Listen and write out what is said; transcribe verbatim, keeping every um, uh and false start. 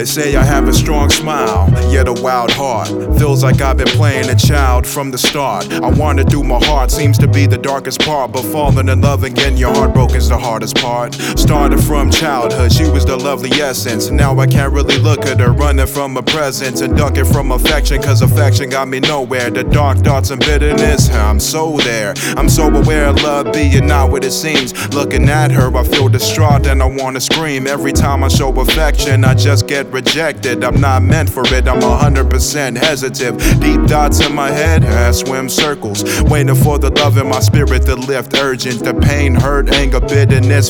say I have a strong smile, yet a wild heart. Feels like I've been playing a child from the start. I wander through my heart, seems to be the darkest part. But falling in love again, your heartbroken's the hardest part. Started from childhood, she was the lovely essence. Now I can't really look at her, running from her presence and ducking from affection, cause affection got me nowhere. The dark thoughts and bitterness, I'm so there. I'm so aware of love being not what it seems. Looking at her, I feel distraught and I wanna scream. Every time I show affection, I just get rejected. I'm not meant for it, I'm a hundred percent hesitant. Deep thoughts in my head, I swim circles, waiting for the love in my spirit to lift urgent. The pain, hurt, anger, bitterness